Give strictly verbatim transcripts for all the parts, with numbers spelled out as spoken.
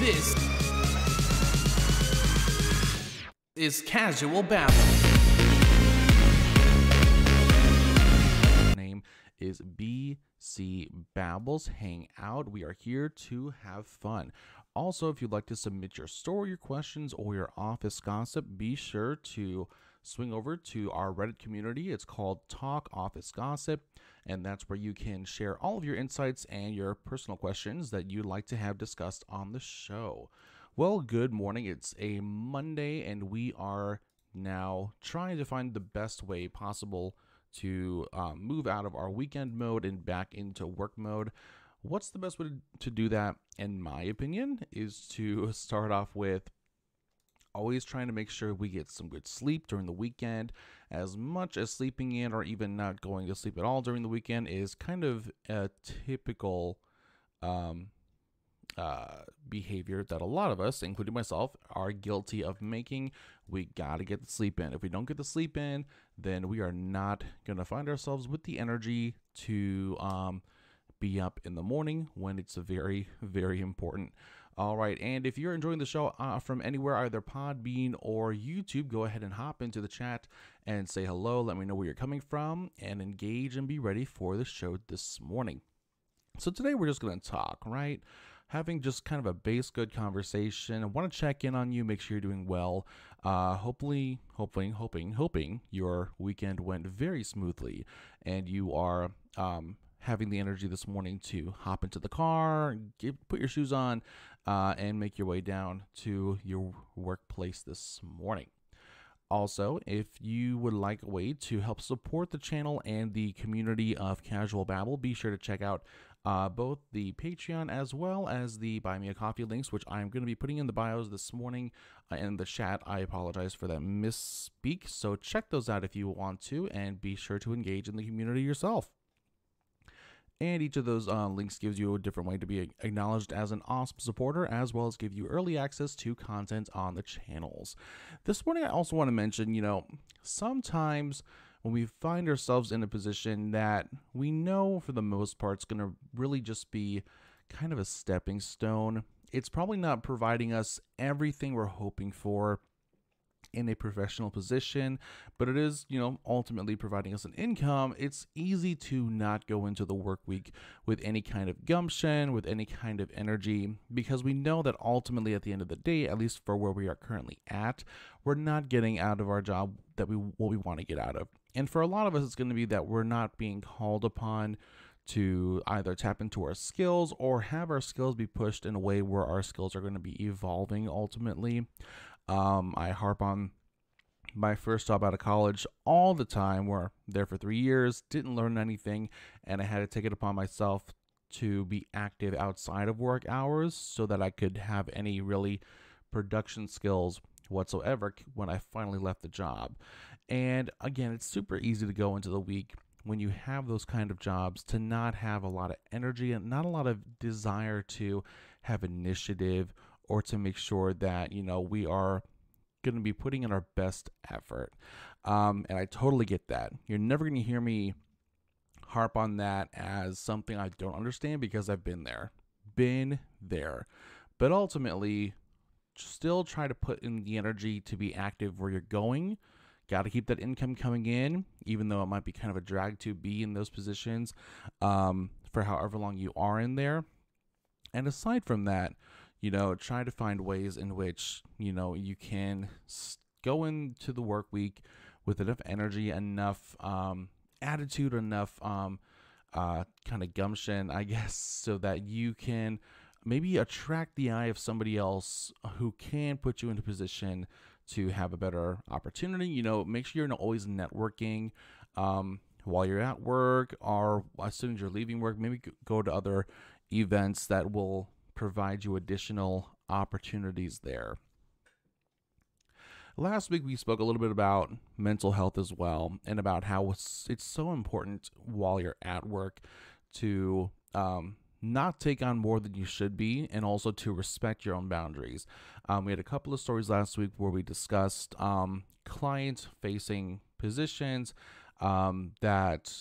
This is Casual Babble. Name is B C Babbles Hangout. We are here to have fun. Also, if you'd like to submit your story, your questions, or your office gossip, be sure to swing over to our Reddit community. It's called Talk Office Gossip, and that's where you can share all of your insights and your personal questions that you'd like to have discussed on the show. Well, good morning. It's a Monday, and we are now trying to find the best way possible to um, move out of our weekend mode and back into work mode. What's the best way to do that, in my opinion, is to start off with always trying to make sure we get some good sleep during the weekend. As much as sleeping in or even not going to sleep at all during the weekend is kind of a typical um, uh, behavior that a lot of us, including myself, are guilty of making. We got to get the sleep in. If we don't get the sleep in, then we are not going to find ourselves with the energy to um, be up in the morning when it's very, very important. All right, and if you're enjoying the show uh, from anywhere, either Podbean or YouTube, go ahead and hop into the chat and say hello. Let me know where you're coming from and engage and be ready for the show this morning. So today we're just going to talk, right? Having just kind of a base good conversation. I want to check in on you, make sure you're doing well. Uh, hopefully, hoping, hoping, hoping your weekend went very smoothly and you are um, having the energy this morning to hop into the car, get, put your shoes on, uh, and make your way down to your workplace this morning. Also, if you would like a way to help support the channel and the community of Casual Babble, be sure to check out uh, both the Patreon as well as the Buy Me a Coffee links, which I'm going to be putting in the bios this morning uh, in the chat. I apologize for that misspeak. So check those out if you want to, and be sure to engage in the community yourself. And each of those uh, links gives you a different way to be acknowledged as an awesome supporter, as well as give you early access to content on the channels. This morning, I also want to mention, you know, sometimes when we find ourselves in a position that we know for the most part is going to really just be kind of a stepping stone, it's probably not providing us everything we're hoping for in a professional position, but it is, you know, ultimately providing us an income. It's easy to not go into the work week with any kind of gumption, with any kind of energy, because we know that ultimately at the end of the day, at least for where we are currently at, we're not getting out of our job that we what we want to get out of. And for a lot of us, it's going to be that we're not being called upon to either tap into our skills or have our skills be pushed in a way where our skills are going to be evolving ultimately. Um, I harp on my first job out of college all the time. We're there for three years, didn't learn anything, and I had to take it upon myself to be active outside of work hours so that I could have any really production skills whatsoever when I finally left the job. And again, it's super easy to go into the week when you have those kind of jobs to not have a lot of energy and not a lot of desire to have initiative or to make sure that, you know, we are going to be putting in our best effort. Um, and I totally get that. You're never going to hear me harp on that as something I don't understand, because I've been there, been there. But ultimately, still try to put in the energy to be active where you're going. Got to keep that income coming in, even though it might be kind of a drag to be in those positions um, for however long you are in there. And aside from that, you know, try to find ways in which, you know, you can go into the work week with enough energy, enough um, attitude, enough um, uh, kind of gumption, I guess, so that you can maybe attract the eye of somebody else who can put you in a position to have a better opportunity. You know, make sure you're always networking um, while you're at work, or as soon as you're leaving work. Maybe go to other events that will provide you additional opportunities there. Last week, we spoke a little bit about mental health as well, and about how it's, it's so important while you're at work to um, not take on more than you should be, and also to respect your own boundaries. Um, we had a couple of stories last week where we discussed um, client-facing positions um, that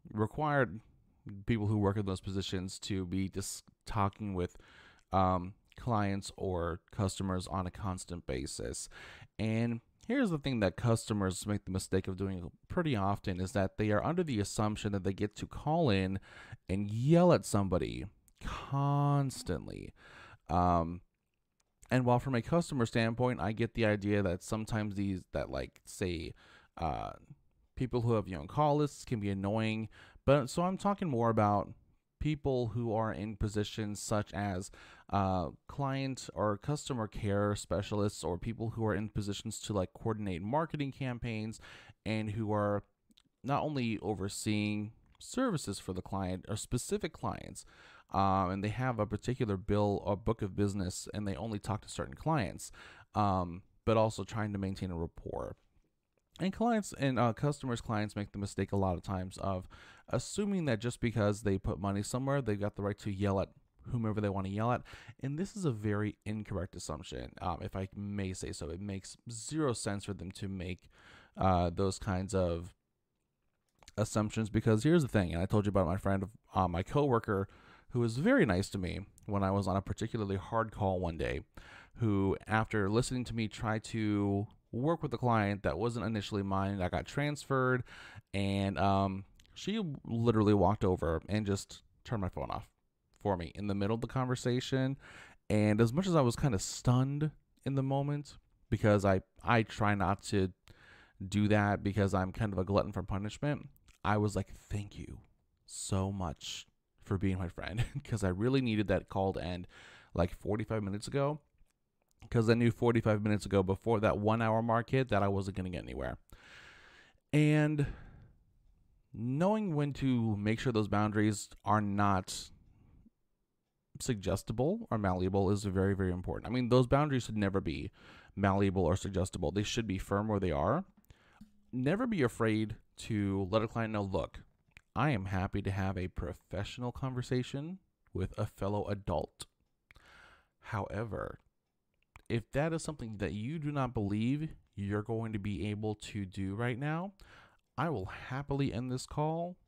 required people who work in those positions to be just talking with um, clients or customers on a constant basis. And here's the thing that customers make the mistake of doing pretty often is that they are under the assumption that they get to call in and yell at somebody constantly. Um, and while from a customer standpoint, I get the idea that sometimes these, that like, say, uh, people who have, you know, call lists can be annoying. But so I'm talking more about people who are in positions such as uh, client or customer care specialists, or people who are in positions to like coordinate marketing campaigns and who are not only overseeing services for the client or specific clients, um, and they have a particular bill or book of business and they only talk to certain clients, um, but also trying to maintain a rapport. And clients and uh, customers, clients make the mistake a lot of times of assuming that just because they put money somewhere, they've got the right to yell at whomever they want to yell at. And this is a very incorrect assumption, um, if I may say so. It makes zero sense for them to make uh, those kinds of assumptions, because here's the thing, and I told you about my friend, uh, my coworker, who was very nice to me when I was on a particularly hard call one day, who, after listening to me try to work with a client that wasn't initially mine, I got transferred, and um, she literally walked over and just turned my phone off for me in the middle of the conversation. And as much as I was kind of stunned in the moment, because I, I try not to do that because I'm kind of a glutton for punishment, I was like, thank you so much for being my friend, because I really needed that call to end like forty-five minutes ago, because I knew forty-five minutes ago before that one hour mark hit that I wasn't going to get anywhere. And knowing when to make sure those boundaries are not suggestible or malleable is very, very important. I mean, those boundaries should never be malleable or suggestible. They should be firm where they are. Never be afraid to let a client know, look, I am happy to have a professional conversation with a fellow adult. However, if that is something that you do not believe you're going to be able to do right now, I will happily end this call,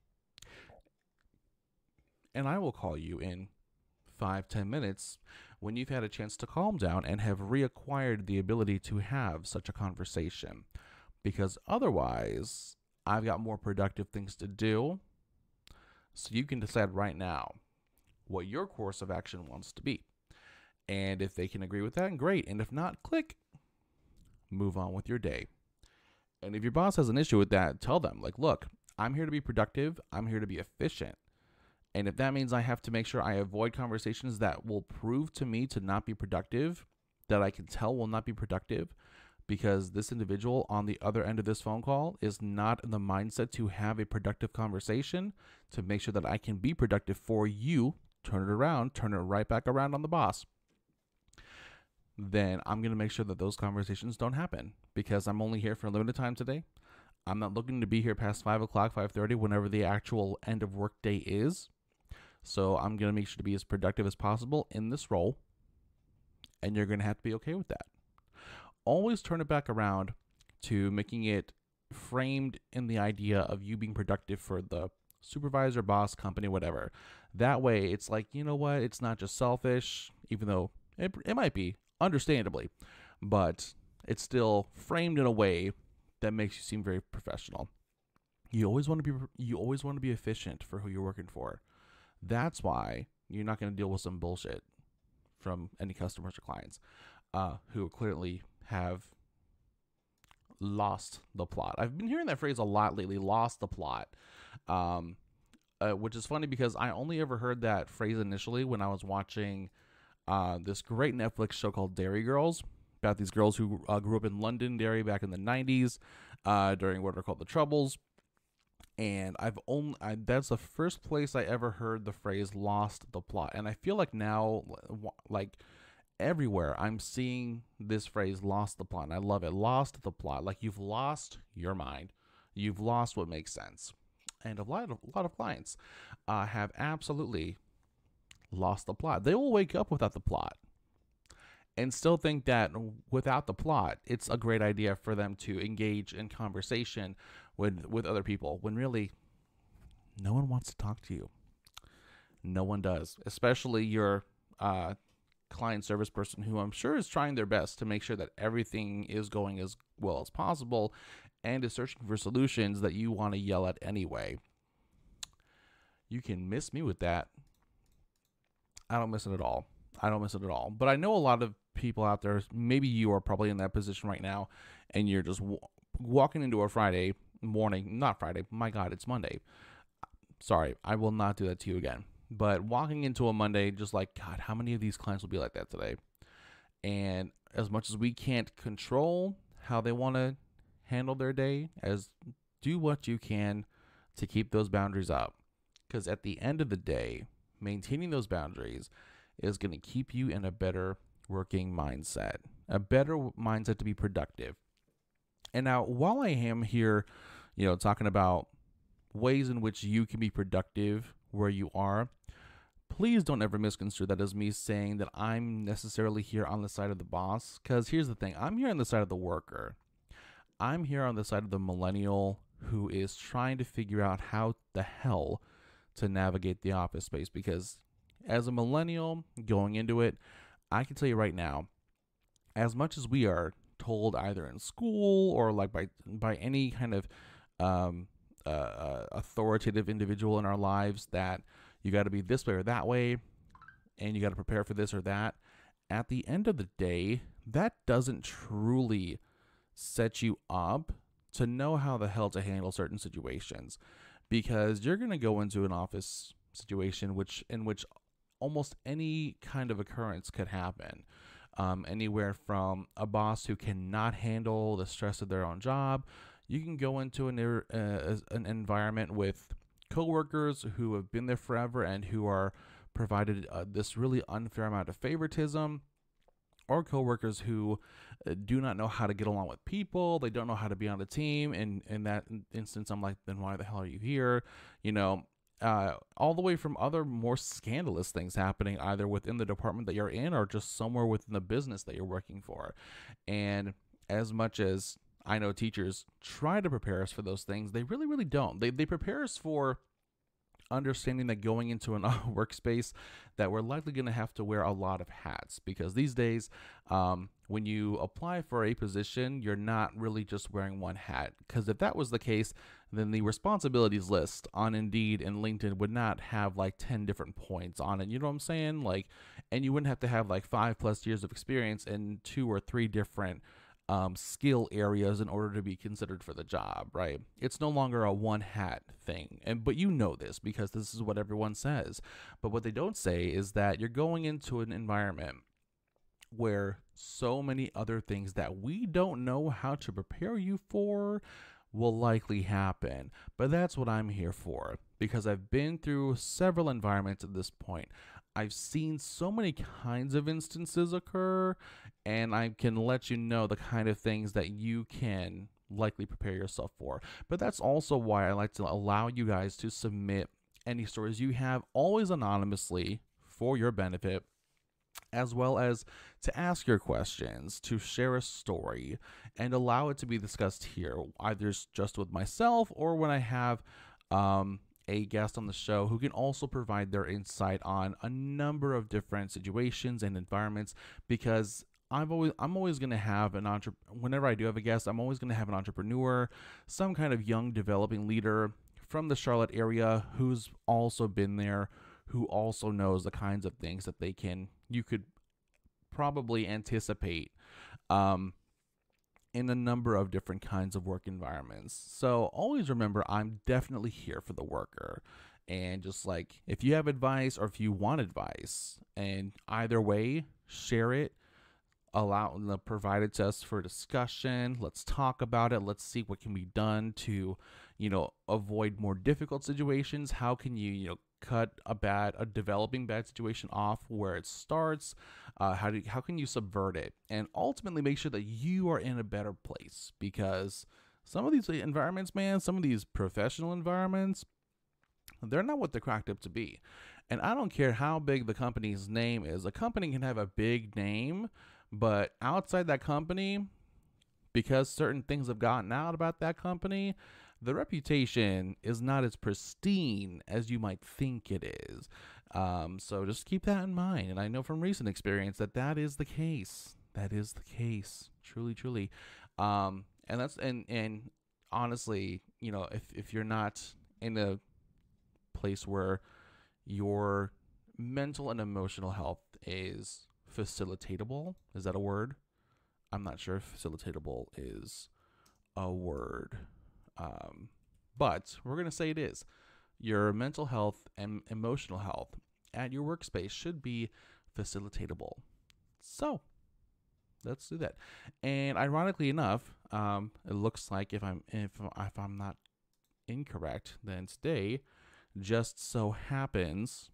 and I will call you in five, ten minutes when you've had a chance to calm down and have reacquired the ability to have such a conversation. Because otherwise, I've got more productive things to do. So you can decide right now what your course of action wants to be. And if they can agree with that, great. And if not, click. Move on with your day. And if your boss has an issue with that, tell them, like, look, I'm here to be productive. I'm here to be efficient. And if that means I have to make sure I avoid conversations that will prove to me to not be productive, that I can tell will not be productive, because this individual on the other end of this phone call is not in the mindset to have a productive conversation, to make sure that I can be productive for you, turn it around, turn it right back around on the boss, then I'm going to make sure that those conversations don't happen, because I'm only here for a limited time today. I'm not looking to be here past five o'clock, five thirty, whenever the actual end of work day is. So I'm going to make sure to be as productive as possible in this role, and you're going to have to be okay with that. Always turn it back around to making it framed in the idea of you being productive for the supervisor, boss, company, whatever. That way, it's like, you know what? It's not just selfish, even though it, it might be, understandably, but it's still framed in a way that makes you seem very professional. You always want to be you always want to be efficient for who you're working for. That's why you're not going to deal with some bullshit from any customers or clients uh, who clearly have lost the plot. I've been hearing that phrase a lot lately, lost the plot, um, uh, which is funny because I only ever heard that phrase initially when I was watching uh, this great Netflix show called Derry Girls, about these girls who uh, grew up in Londonderry back in the nineties uh, during what are called the Troubles. And I've only I, that's the first place I ever heard the phrase "lost the plot," and I feel like now, like everywhere, I'm seeing this phrase "lost the plot." And I love it, lost the plot. Like you've lost your mind, you've lost what makes sense. And a lot of a lot of clients uh, have absolutely lost the plot. They will wake up without the plot and still think that without the plot, it's a great idea for them to engage in conversation with with other people, when really no one wants to talk to you. No one does, especially your uh, client service person who I'm sure is trying their best to make sure that everything is going as well as possible and is searching for solutions that you want to yell at anyway. You can miss me with that. I don't miss it at all. I don't miss it at all. But I know a lot of people out there, maybe you are probably in that position right now, and you're just w- walking into a Friday morning, not Friday, my God, it's Monday. Sorry, I will not do that to you again. But walking into a Monday, just like, God, how many of these clients will be like that today? And as much as we can't control how they want to handle their day, as do what you can to keep those boundaries up. Because at the end of the day, maintaining those boundaries is going to keep you in a better working mindset, a better mindset to be productive. And now, while I am here, you know, talking about ways in which you can be productive where you are, please don't ever misconstrue that as me saying that I'm necessarily here on the side of the boss. Because here's the thing, I'm here on the side of the worker. I'm here on the side of the millennial who is trying to figure out how the hell to navigate the office space. Because as a millennial going into it, I can tell you right now, as much as we are told either in school or like by by any kind of um, uh, authoritative individual in our lives that you got to be this way or that way, and you got to prepare for this or that, at the end of the day, that doesn't truly set you up to know how the hell to handle certain situations, because you're going to go into an office situation which in which almost any kind of occurrence could happen. Um, anywhere from a boss who cannot handle the stress of their own job. You can go into an, uh, an environment with coworkers who have been there forever and who are provided uh, this really unfair amount of favoritism, or coworkers who uh, do not know how to get along with people. They don't know how to be on a team. And in that instance, I'm like, then why the hell are you here? You know, Uh, all the way from other more scandalous things happening either within the department that you're in or just somewhere within the business that you're working for. And as much as I know teachers try to prepare us for those things, they really, really don't. They, they prepare us for understanding that going into a workspace that we're likely going to have to wear a lot of hats, because these days um, when you apply for a position, you're not really just wearing one hat, because if that was the case, then the responsibilities list on Indeed and LinkedIn would not have like ten different points on it. You know what I'm saying? Like, and you wouldn't have to have like five plus years of experience in two or three different Um, skill areas in order to be considered for the job, right? It's no longer a one hat thing. And but you know this because this is what everyone says. But what they don't say is that you're going into an environment where so many other things that we don't know how to prepare you for will likely happen. But that's what I'm here for, because I've been through several environments at this point. I've seen so many kinds of instances occur, and I can let you know the kind of things that you can likely prepare yourself for. But that's also why I like to allow you guys to submit any stories you have, always anonymously for your benefit, as well as to ask your questions, to share a story, and allow it to be discussed here, either just with myself or when I have um, a guest on the show who can also provide their insight on a number of different situations and environments. Because I've always, I'm always going to have an entre- whenever I do have a guest, I'm always going to have an entrepreneur, some kind of young developing leader from the Charlotte area who's also been there, who also knows the kinds of things that they can, you could probably anticipate um, in a number of different kinds of work environments. So always remember, I'm definitely here for the worker. And just like, if you have advice or if you want advice, and either way, share it, allow, provide it to us for discussion. Let's talk about it. Let's see what can be done to, you know, avoid more difficult situations. How can you, you know, cut a bad, a developing bad situation off where it starts? Uh, how do, how can you subvert it and ultimately make sure that you are in a better place? Because some of these environments, man, some of these professional environments, they're not what they're cracked up to be. And I don't care how big the company's name is. A company can have a big name, but outside that company, because certain things have gotten out about that company, the reputation is not as pristine as you might think it is. Um, so just keep that in mind. And I know from recent experience that that is the case. That is the case. Truly, truly. Um, and that's, and, and honestly, you know, if, if you're not in a place where your mental and emotional health is facilitatable, is that a word? I'm not sure if facilitatable is a word. Um, but we're going to say it is. Your mental health and emotional health at your workspace should be facilitatable. So let's do that. And ironically enough, um, it looks like if I'm if if I'm not incorrect, then today just so happens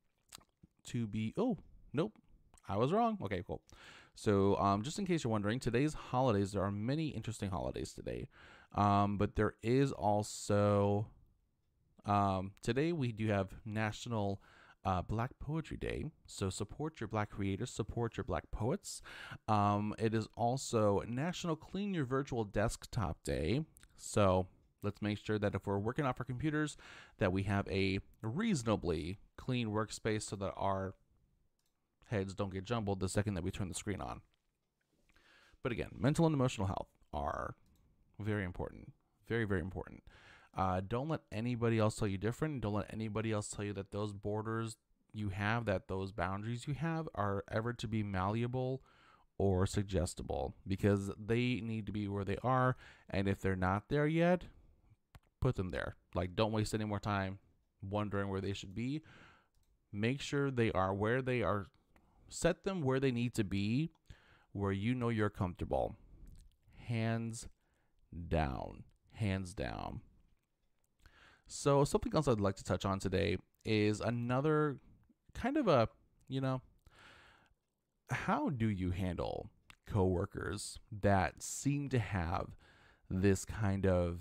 to be. Oh, nope, I was wrong. Okay, cool. So um, just in case you're wondering, today's holidays. There are many interesting holidays today, um, but there is also. Um, today we do have National uh, Black Poetry Day, so support your Black creators, support your Black poets. Um, it is also National Clean Your Virtual Desktop Day, so let's make sure that if we're working off our computers, that we have a reasonably clean workspace so that our heads don't get jumbled the second that we turn the screen on. But again, mental and emotional health are very important, very, very important. Uh, don't let anybody else tell you different. Don't let anybody else tell you that those borders you have, that those boundaries you have are ever to be malleable or suggestible, because they need to be where they are. And if they're not there yet, put them there. Like, don't waste any more time wondering where they should be. Make sure they are where they are. Set them where they need to be, where you know you're comfortable. Hands down. Hands down. So something else I'd like to touch on today is another kind of a, you know, how do you handle coworkers that seem to have this kind of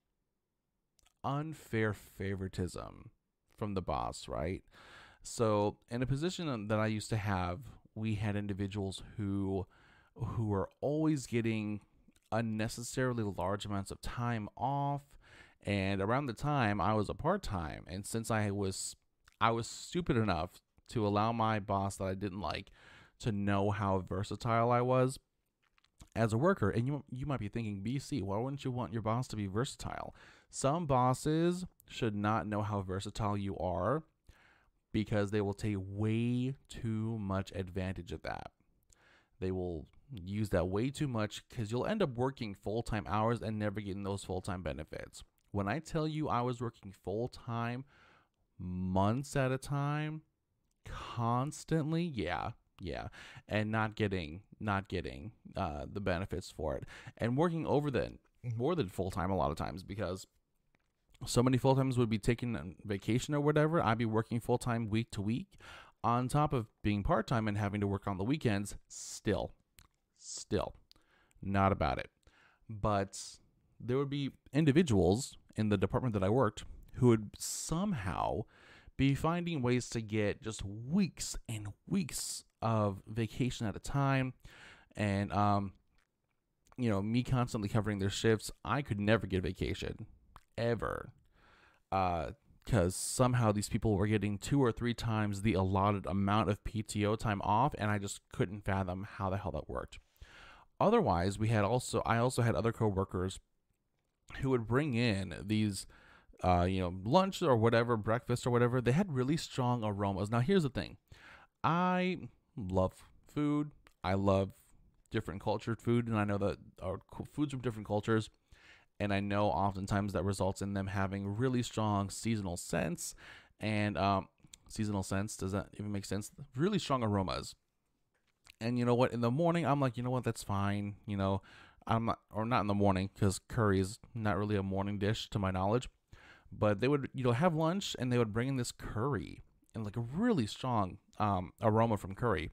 unfair favoritism from the boss, right? So in a position that I used to have, we had individuals who who were always getting unnecessarily large amounts of time off. And around the time I was a part-time, and since I was I was stupid enough to allow my boss that I didn't like to know how versatile I was as a worker. And you you might be thinking, B C, why wouldn't you want your boss to be versatile? Some bosses should not know how versatile you are, because they will take way too much advantage of that. They will use that way too much, because you'll end up working full-time hours and never getting those full-time benefits. When I tell you I was working full-time months at a time, constantly, yeah, yeah, and not getting, not getting uh, the benefits for it, and working over then more than full-time a lot of times, because so many full-timers would be taking vacation or whatever. I'd be working full-time week to week on top of being part-time and having to work on the weekends. Still, still not about it. But there would be individuals in the department that I worked who would somehow be finding ways to get just weeks and weeks of vacation at a time. And, um, you know, me constantly covering their shifts, I could never get vacation, ever. Uh, because somehow these people were getting two or three times the allotted amount of P T O time off, and I just couldn't fathom how the hell that worked. Otherwise, we had also, I also had other coworkers who would bring in these, uh, you know, lunch or whatever, breakfast or whatever. They had really strong aromas. Now, here's the thing. I love food. I love different cultured food, and I know that our foods from different cultures, and I know oftentimes that results in them having really strong seasonal scents, and um, seasonal scents, does that even make sense? Really strong aromas. And you know what? In the morning, I'm like, you know what? That's fine. You know, I'm not, or not in the morning, because curry is not really a morning dish to my knowledge. But they would, you know, have lunch, and they would bring in this curry and like a really strong um, aroma from curry,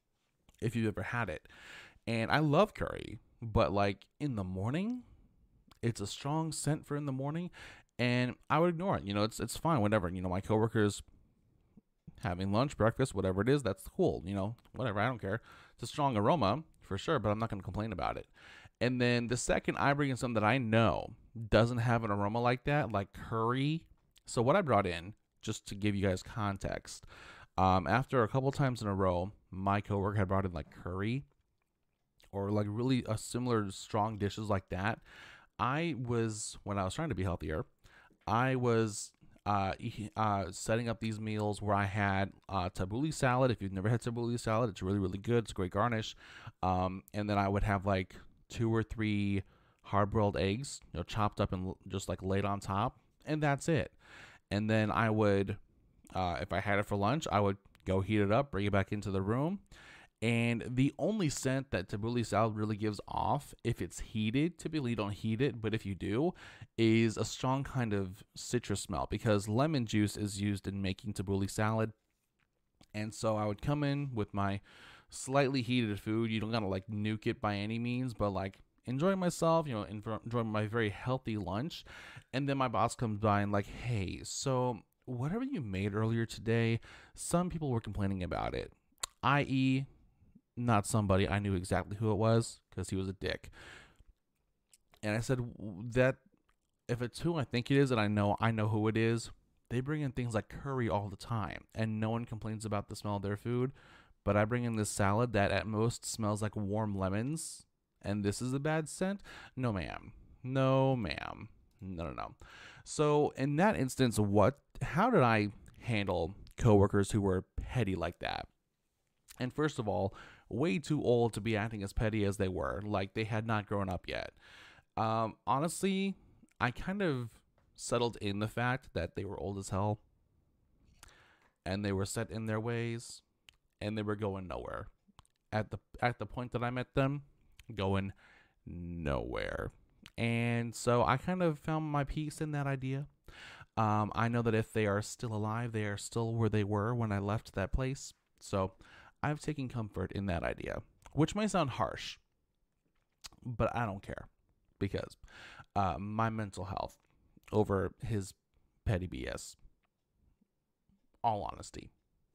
if you've ever had it. And I love curry, but like in the morning, it's a strong scent for in the morning, and I would ignore it. You know, it's it's fine, whatever. You know, my coworkers having lunch, breakfast, whatever it is, that's cool. You know, whatever, I don't care. It's a strong aroma for sure, but I'm not going to complain about it. And then the second I bring in something that I know doesn't have an aroma like that, like curry. So what I brought in, just to give you guys context, um, after a couple times in a row, my coworker had brought in like curry or like really a similar strong dishes like that. I was, when I was trying to be healthier, I was uh, e- uh, setting up these meals where I had uh, tabbouleh salad. If you've never had tabbouleh salad, it's really, really good. It's a great garnish. Um, and then I would have like two or three hard-boiled eggs, you know, chopped up and l- just like laid on top, and that's it. And then I would, uh, if I had it for lunch, I would go heat it up, bring it back into the room, and the only scent that tabbouleh salad really gives off, if it's heated, typically you don't heat it, but if you do, is a strong kind of citrus smell because lemon juice is used in making tabbouleh salad. And so I would come in with my slightly heated food. You don't gotta like nuke it by any means, but like enjoy myself, you know, enjoy my very healthy lunch. And then my boss comes by and like, hey, so whatever you made earlier today, some people were complaining about it, i e, not somebody. I knew exactly who it was because he was a dick. And I said that if it's who I think it is, and I know I know who it is, they bring in things like curry all the time, and no one complains about the smell of their food. But I bring in this salad that at most smells like warm lemons, and this is a bad scent? No, ma'am. No, ma'am. No, no, no. So in that instance, what? How did I handle coworkers who were petty like that? And first of all, way too old to be acting as petty as they were, like they had not grown up yet. Um, honestly, I kind of settled in the fact that they were old as hell and they were set in their ways and they were going nowhere. At the at the point that I met them, going nowhere. And so I kind of found my peace in that idea. Um, I know that if they are still alive, they are still where they were when I left that place. So I've taken comfort in that idea, which may sound harsh, but I don't care because uh, my mental health over his petty B S. All honesty.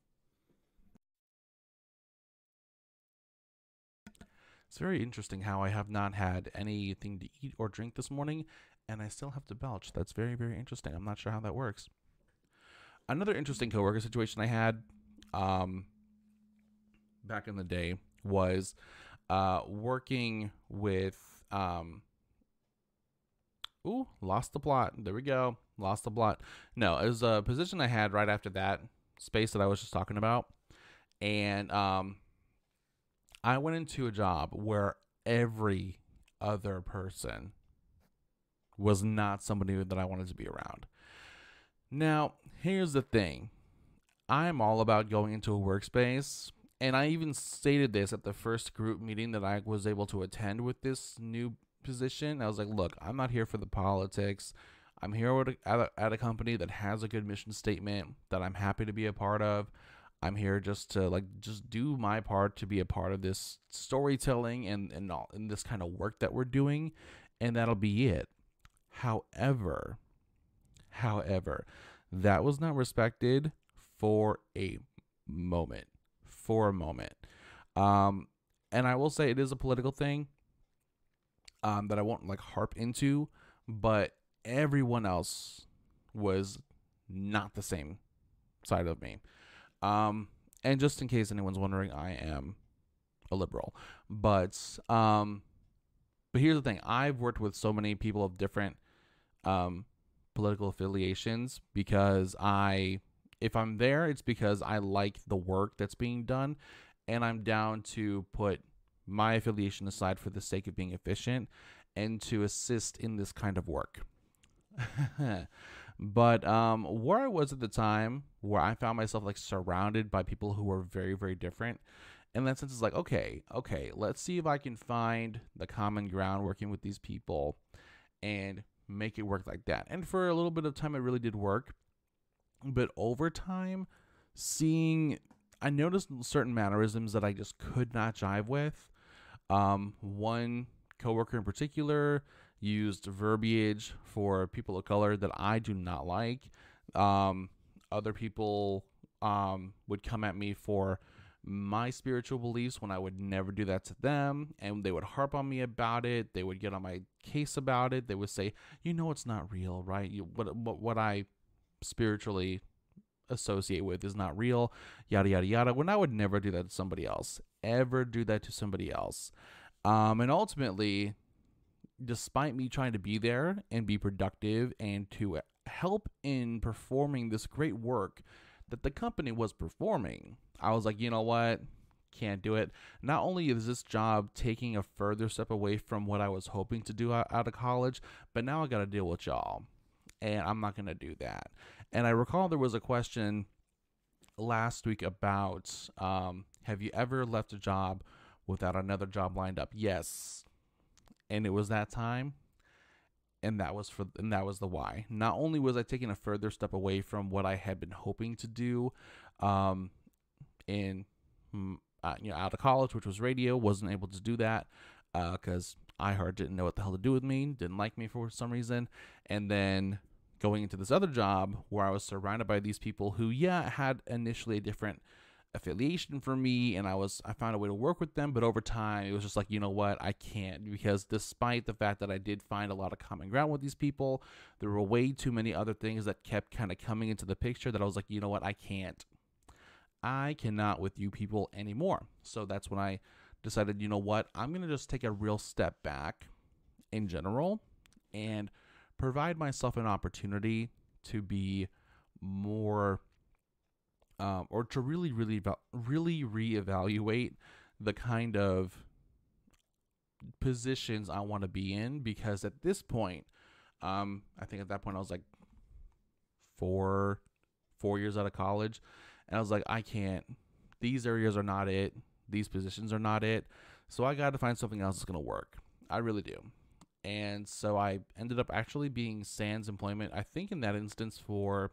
It's very interesting how I have not had anything to eat or drink this morning, and I still have to belch. That's very, very interesting. I'm not sure how that works. Another interesting coworker situation I had um, back in the day was uh, working with. Um, ooh, lost the plot. There we go. Lost the plot. No, it was a position I had right after that space that I was just talking about, and um, I went into a job where every other person was not somebody that I wanted to be around. Now, here's the thing. I'm all about going into a workspace, and I even stated this at the first group meeting that I was able to attend with this new position. I was like, look, I'm not here for the politics. I'm here at a, at a company that has a good mission statement that I'm happy to be a part of. I'm here just to like just do my part to be a part of this storytelling and and all and this kind of work that we're doing, and that'll be it. However, however, that was not respected for a moment. For a moment. Um, and I will say it is a political thing um, that I won't like harp into, but everyone else was not the same side of me. Um, and just in case anyone's wondering, I am a liberal. But um, but here's the thing: I've worked with so many people of different um, political affiliations because I, if I'm there, it's because I like the work that's being done, and I'm down to put my affiliation aside for the sake of being efficient and to assist in this kind of work. But um, where I was at the time, where I found myself like surrounded by people who were very, very different, in that sense, it's like, okay, okay, let's see if I can find the common ground working with these people and make it work like that. And for a little bit of time, it really did work. But over time, seeing, I noticed certain mannerisms that I just could not jive with. Um, one coworker in particular used verbiage for people of color that I do not like. Um, other people um, would come at me for my spiritual beliefs when I would never do that to them, and they would harp on me about it. They would get on my case about it. They would say, you know, it's not real, right? You, what, what, what I spiritually associate with is not real, yada, yada, yada. When I would never do that to somebody else, ever do that to somebody else. Um, and ultimately, despite me trying to be there and be productive and to help in performing this great work that the company was performing, I was like, you know what? Can't do it. Not only is this job taking a further step away from what I was hoping to do out, out of college, but now I got to deal with y'all. And I'm not going to do that. And I recall there was a question last week about, um, have you ever left a job without another job lined up? Yes. And it was that time. And that was for, and that was the why. Not only was I taking a further step away from what I had been hoping to do, um, in, uh, you know, out of college, which was radio, wasn't able to do that, uh, because iHeart didn't know what the hell to do with me, didn't like me for some reason, and then going into this other job where I was surrounded by these people who, yeah, had initially a different affiliation for me, and I was I found a way to work with them, but over time it was just like, you know what, I can't, because despite the fact that I did find a lot of common ground with these people, there were way too many other things that kept kind of coming into the picture that I was like, you know what, I can't I cannot with you people anymore. So that's when I decided, you know what, I'm going to just take a real step back in general and provide myself an opportunity to be more Um, or to really, really, really reevaluate the kind of positions I want to be in, because at this point, um, I think at that point I was like four, four years out of college, and I was like, I can't. These areas are not it. These positions are not it. So I got to find something else that's gonna work. I really do. And so I ended up actually being sans employment. I think in that instance for.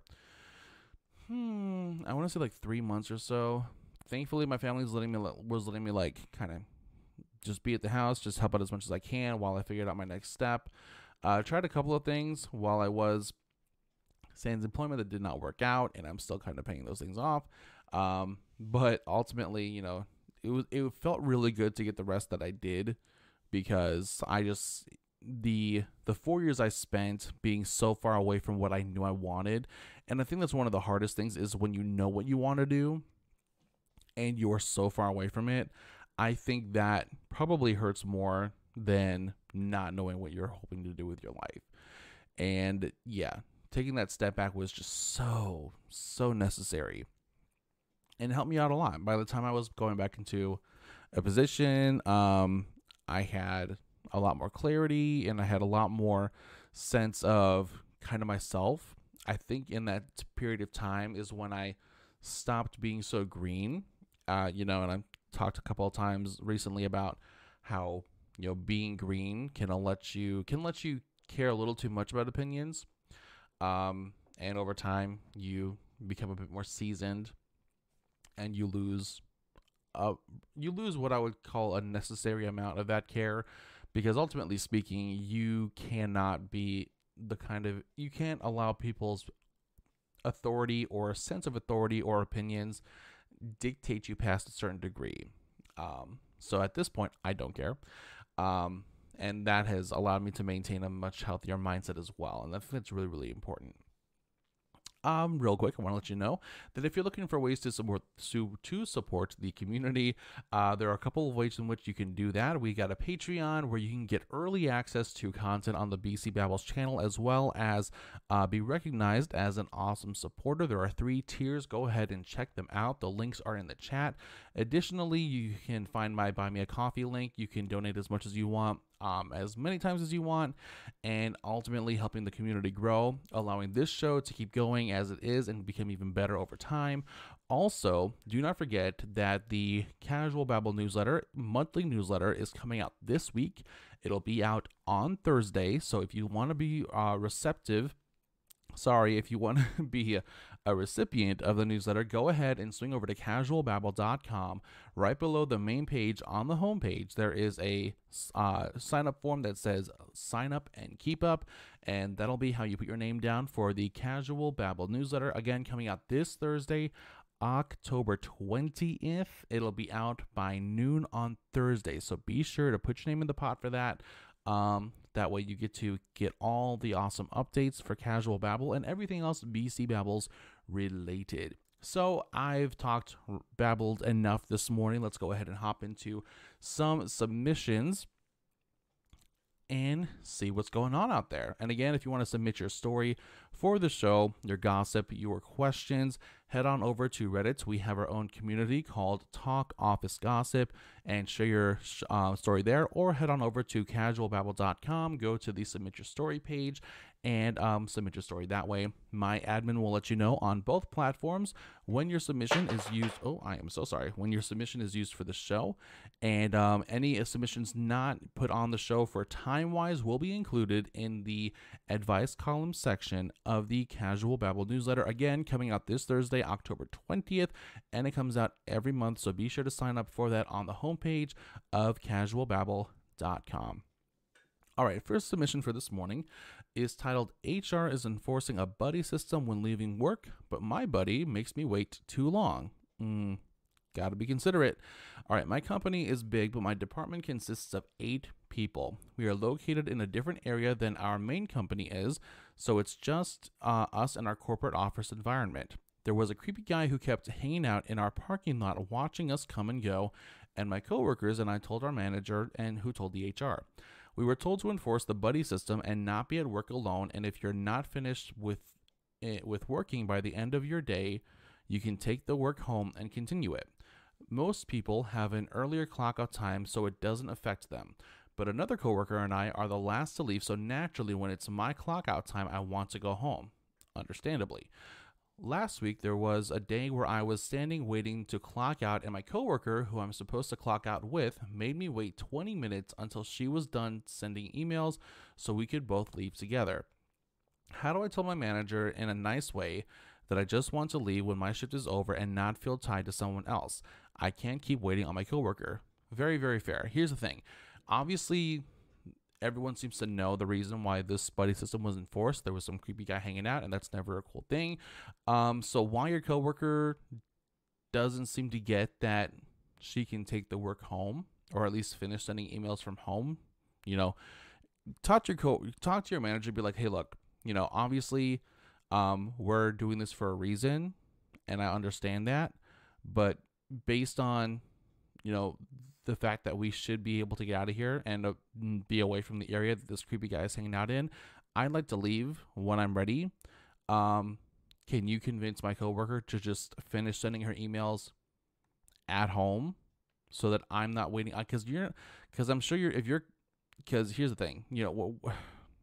Hmm, I want to say like three months or so. Thankfully, my family was letting me was letting me like kind of just be at the house, just help out as much as I can while I figured out my next step. I uh, tried a couple of things while I was sans employment that did not work out, and I'm still kind of paying those things off. Um, but ultimately, you know, it was it felt really good to get the rest that I did, because I just the the four years I spent being so far away from what I knew I wanted. And I think that's one of the hardest things, is when you know what you want to do and you are so far away from it. I think that probably hurts more than not knowing what you're hoping to do with your life. And yeah, taking that step back was just so, so necessary, and helped me out a lot. By the time I was going back into a position, um, I had a lot more clarity, and I had a lot more sense of kind of myself. I think in that period of time is when I stopped being so green, uh, you know, and I've talked a couple of times recently about how, you know, being green can let you, can let you care a little too much about opinions. Um, and over time you become a bit more seasoned, and you lose, uh, you lose what I would call a necessary amount of that care, because ultimately speaking, you cannot be the kind of, you can't allow people's authority or sense of authority or opinions dictate you past a certain degree. Um, so at this point, I don't care. Um, and that has allowed me to maintain a much healthier mindset as well. And I think that's really, really important. Um, real quick, I want to let you know that if you're looking for ways to support to, to support the community, uh, there are a couple of ways in which you can do that. We got a Patreon where you can get early access to content on the B C Babbles channel, as well as uh, be recognized as an awesome supporter. There are three tiers. Go ahead and check them out. The links are in the chat. Additionally, you can find my Buy Me a Coffee link. You can donate as much as you want, um, as many times as you want, and ultimately helping the community grow, allowing this show to keep going as it is and become even better over time. Also, do not forget that the Casual Babble newsletter, monthly newsletter, is coming out this week. It'll be out on Thursday, so if you want to be uh, receptive, sorry, if you want to be a, a recipient of the newsletter, go ahead and swing over to casual babble dot com. Right below the main page on the homepage, there is a uh, sign up form that says sign up and keep up, and that'll be how you put your name down for the Casual Babble newsletter. Again, coming out this Thursday, October twentieth. It'll be out by noon on Thursday, so be sure to put your name in the pot for that. Um, That way you get to get all the awesome updates for Casual Babble and everything else B C Babbles related. So I've talked, babbled enough this morning. Let's go ahead and hop into some submissions and see what's going on out there. And again, if you want to submit your story for the show, your gossip, your questions, head on over to Reddit. We have our own community called Talk Office Gossip, and share your uh, story there, or head on over to casual babble dot com, go to the submit your story page, and um, submit your story that way. My admin will let you know on both platforms when your submission is used. Oh, I am so sorry. When your submission is used for the show, and um, any submissions not put on the show for time-wise will be included in the advice column section of the Casual Babble newsletter. Again, coming out this Thursday, October twentieth, and it comes out every month, so be sure to sign up for that on the homepage of casual babble dot com. All right, first submission for this morning is titled, H R is enforcing a buddy system when leaving work, but my buddy makes me wait too long. Mm, gotta be considerate. All right, my company is big, but my department consists of eight people. We are located in a different area than our main company is, so it's just uh, us and our corporate office environment. There was a creepy guy who kept hanging out in our parking lot watching us come and go, and my coworkers and I told our manager, and who told the H R. We were told to enforce the buddy system and not be at work alone, and if you're not finished with it, with working by the end of your day, you can take the work home and continue it. Most people have an earlier clock out time, so it doesn't affect them. But another coworker and I are the last to leave, so naturally when it's my clock out time, I want to go home. Understandably. Last week, there was a day where I was standing waiting to clock out, and my coworker, who I'm supposed to clock out with, made me wait twenty minutes until she was done sending emails so we could both leave together. How do I tell my manager in a nice way that I just want to leave when my shift is over and not feel tied to someone else? I can't keep waiting on my coworker. Very, very fair. Here's the thing. Obviously, everyone seems to know the reason why this buddy system was enforced. There was some creepy guy hanging out, and that's never a cool thing. Um, so why your coworker doesn't seem to get that she can take the work home, or at least finish sending emails from home, you know, talk to your co- talk to your manager, be like, hey, look, you know, obviously, um, we're doing this for a reason, and I understand that, but based on, you know, the fact that we should be able to get out of here and uh, be away from the area that this creepy guy is hanging out in, I'd like to leave when I'm ready. Um, can you convince my coworker to just finish sending her emails at home so that I'm not waiting? Because you're, because I'm sure you're, if you're, because here's the thing, you know, well,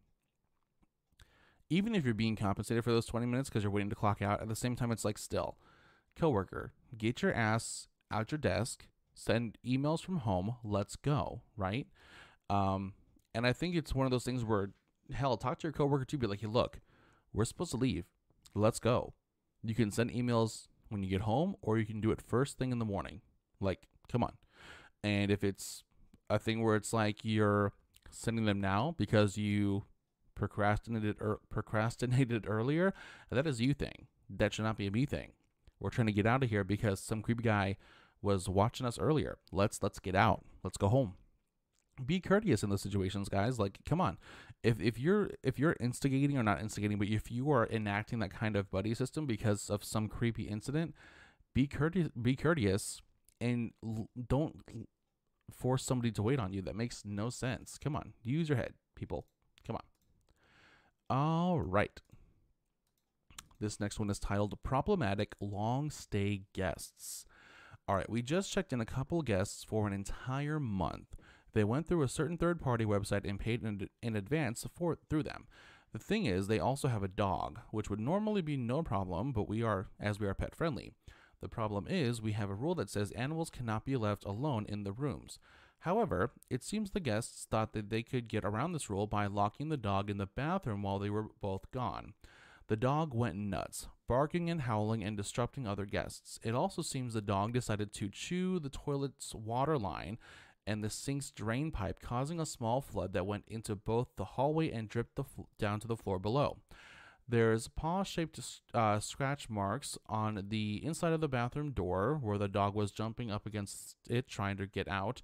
even if you're being compensated for those twenty minutes because you're waiting to clock out, at the same time, it's like, still, coworker, get your ass out your desk. Send emails from home. Let's go, right? Um, and I think it's one of those things where, hell, talk to your coworker too. Be like, hey, look, we're supposed to leave. Let's go. You can send emails when you get home, or you can do it first thing in the morning. Like, come on. And if it's a thing where it's like you're sending them now because you procrastinated er- procrastinated earlier, that is a you thing. That should not be a me thing. We're trying to get out of here because some creepy guy was watching us earlier. Let's let's get out. Let's go home. Be courteous in those situations, guys. Like, come on. If if you're if you're instigating or not instigating, but if you are enacting that kind of buddy system because of some creepy incident, be courteous. Be courteous, and l- don't force somebody to wait on you. That makes no sense. Come on, use your head, people. Come on. All right. This next one is titled "Problematic Long Stay Guests." All right, we just checked in a couple guests for an entire month. They went through a certain third-party website and paid in, in advance for through them. The thing is, they also have a dog, which would normally be no problem, but we are, as we are pet friendly. The problem is, we have a rule that says animals cannot be left alone in the rooms. However, it seems the guests thought that they could get around this rule by locking the dog in the bathroom while they were both gone. The dog went nuts, barking and howling and disrupting other guests. It also seems the dog decided to chew the toilet's water line and the sink's drain pipe, causing a small flood that went into both the hallway and dripped the fl- down to the floor below. There's paw-shaped uh, scratch marks on the inside of the bathroom door where the dog was jumping up against it trying to get out.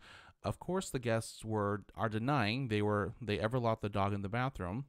Of course, the guests were are denying they were they ever locked the dog in the bathroom.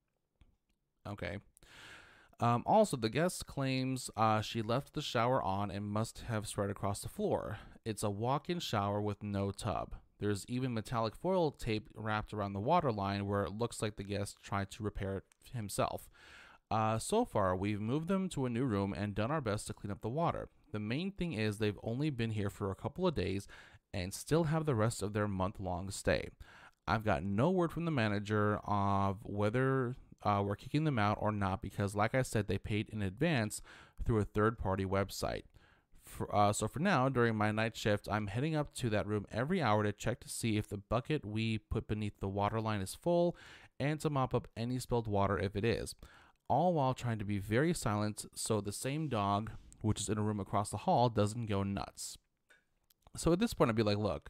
Okay. Um, also, the guest claims uh, she left the shower on and must have spread across the floor. It's a walk-in shower with no tub. There's even metallic foil tape wrapped around the water line where it looks like the guest tried to repair it himself. Uh, so far, we've moved them to a new room and done our best to clean up the water. The main thing is they've only been here for a couple of days and still have the rest of their month-long stay. I've got no word from the manager of whether uh, we're kicking them out or not because, like I said, they paid in advance through a third-party website. For, uh, so for now, during my night shift, I'm heading up to that room every hour to check to see if the bucket we put beneath the water line is full and to mop up any spilled water if it is, all while trying to be very silent so the same dog, which is in a room across the hall, doesn't go nuts. So at this point, I'd be like, look,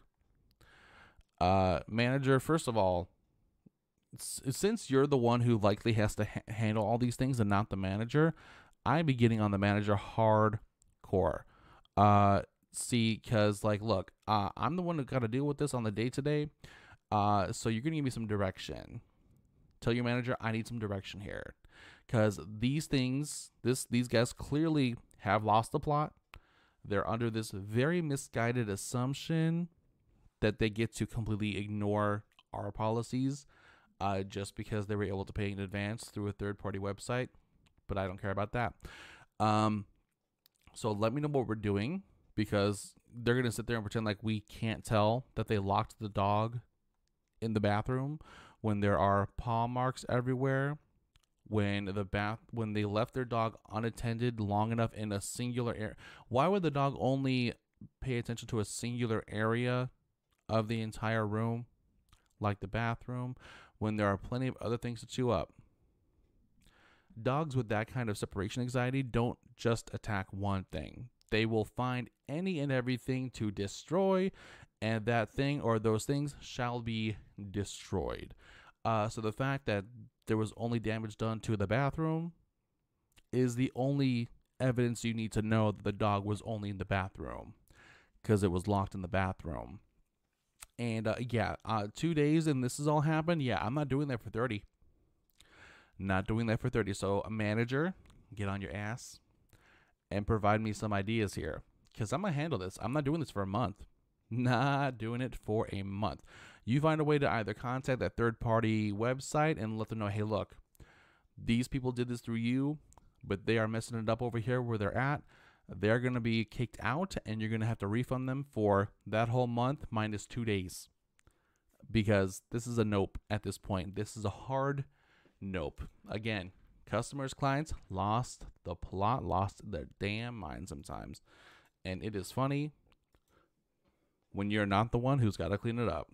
uh, manager, first of all, since you're the one who likely has to ha- handle all these things and not the manager, I'd be getting on the manager hardcore. Uh, see, because, like, look, uh, I'm the one who got to deal with this on the day-to-day, uh, so you're going to give me some direction. Tell your manager I need some direction here. Because these things, this these guys clearly have lost the plot. They're under this very misguided assumption that they get to completely ignore our policies uh, just because they were able to pay in advance through a third-party website. But I don't care about that. Um, so let me know what we're doing because they're going to sit there and pretend like we can't tell that they locked the dog in the bathroom when there are paw marks everywhere. When the bath, when they left their dog unattended long enough in a singular area, why would the dog only pay attention to a singular area of the entire room, like the bathroom, when there are plenty of other things to chew up? Dogs with that kind of separation anxiety don't just attack one thing. They will find any and everything to destroy, and that thing or those things shall be destroyed. Uh, so the fact that there was only damage done to the bathroom is the only evidence you need to know that the dog was only in the bathroom because it was locked in the bathroom. And uh, yeah, uh, two days and this has all happened. Yeah, I'm not doing that for thirty. Not doing that for thirty. So a manager, get on your ass and provide me some ideas here because I'm going to handle this. I'm not doing this for a month. Not doing it for a month. You find a way to either contact that third-party website and let them know, hey, look, these people did this through you, but they are messing it up over here where they're at. They're going to be kicked out, and you're going to have to refund them for that whole month minus two days. Because this is a nope at this point. This is a hard nope. Again, customers, clients lost the plot, lost their damn mind sometimes. And it is funny when you're not the one who's got to clean it up.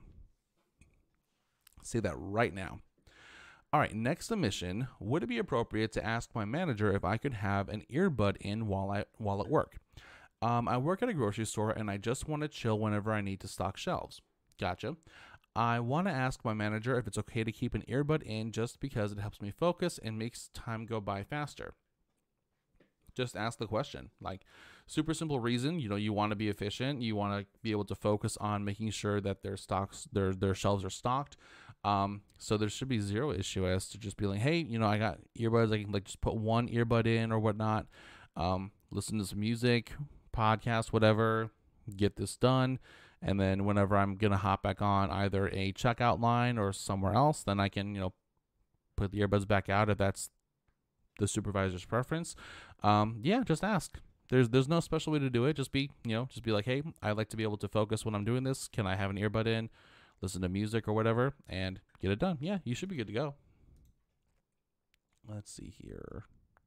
Say that right now. All right, next submission. Would it be appropriate to ask my manager if I could have an earbud in while I while at work? Um, I work at a grocery store and I just want to chill whenever I need to stock shelves. Gotcha. I want to ask my manager if it's okay to keep an earbud in just because it helps me focus and makes time go by faster. Just ask the question. Like, super simple reason, you know, you want to be efficient. You want to be able to focus on making sure that their stocks, their their shelves are stocked. Um, so there should be zero issue as to just be like, hey, you know, I got earbuds. I can like just put one earbud in or whatnot. Um, listen to some music, podcast, whatever. Get this done, and then whenever I'm gonna hop back on either a checkout line or somewhere else, then I can, you know, put the earbuds back out if that's the supervisor's preference. Um, yeah, just ask. There's there's no special way to do it. Just be, you know, just be like, hey, I like to be able to focus when I'm doing this. Can I have an earbud in, listen to music or whatever, and get it done? Yeah, you should be good to go. Let's see here.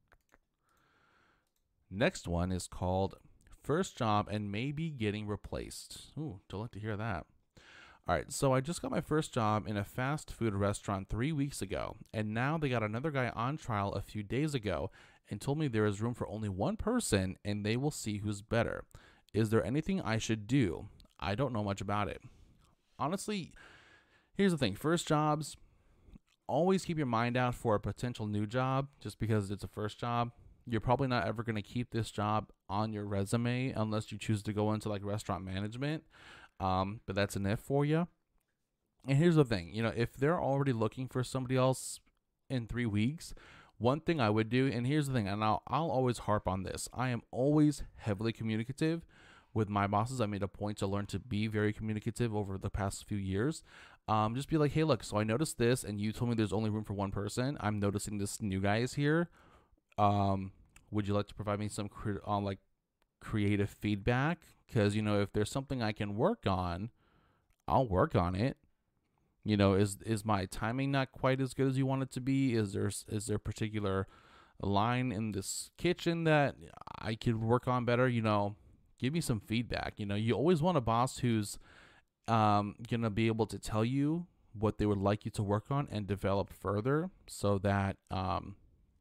Next one is called First Job and Maybe Getting Replaced. Ooh, don't like to hear that. All right, so I just got my first job in a fast food restaurant three weeks ago, and now they got another guy on trial a few days ago and told me there is room for only one person and they will see who's better. Is there anything I should do? I don't know much about it. Honestly, here's the thing. First jobs, always keep your mind out for a potential new job just because it's a first job. You're probably not ever going to keep this job on your resume unless you choose to go into like restaurant management. Um, but that's an if for you. And here's the thing, you know, if they're already looking for somebody else in three weeks, one thing I would do, and here's the thing, and I'll, I'll always harp on this. I am always heavily communicative with my bosses. I made a point to learn to be very communicative over the past few years. Um, just be like, hey, look, so I noticed this, and you told me there's only room for one person. I'm noticing this new guy is here. Um, would you like to provide me some cre- uh, like creative feedback? Because, you know, if there's something I can work on, I'll work on it. You know, is is my timing not quite as good as you want it to be? Is there is there a particular line in this kitchen that I could work on better? You know, give me some feedback. You know, you always want a boss who's um, going to be able to tell you what they would like you to work on and develop further so that um,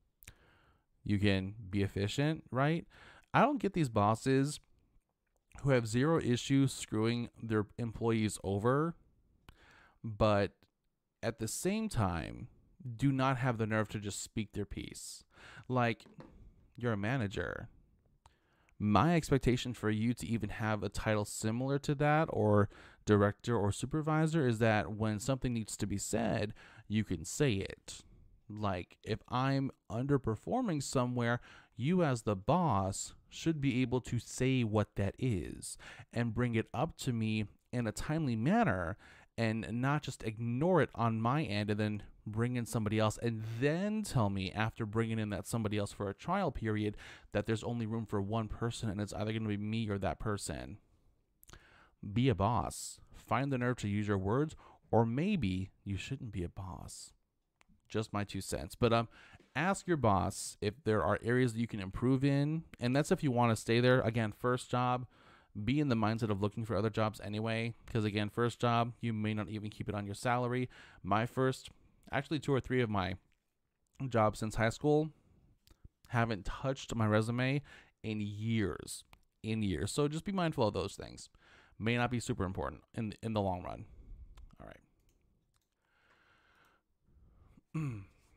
you can be efficient, right? I don't get these bosses who have zero issues screwing their employees over, but at the same time, do not have the nerve to just speak their piece. Like, you're a manager. My expectation for you to even have a title similar to that, or director or supervisor, is that when something needs to be said, you can say it. Like, if I'm underperforming somewhere, you as the boss should be able to say what that is and bring it up to me in a timely manner, and not just ignore it on my end and then bring in somebody else and then tell me after bringing in that somebody else for a trial period that there's only room for one person and it's either going to be me or that person. Be a boss. Find the nerve to use your words, or maybe you shouldn't be a boss. Just my two cents. But um, ask your boss if there are areas that you can improve in, and that's if you want to stay there. Again, first job, be in the mindset of looking for other jobs anyway, because again, first job, you may not even keep it on your salary. My first, actually two or three of my jobs since high school haven't touched my resume in years, in years. So just be mindful of those things. May not be super important in in the long run. All right.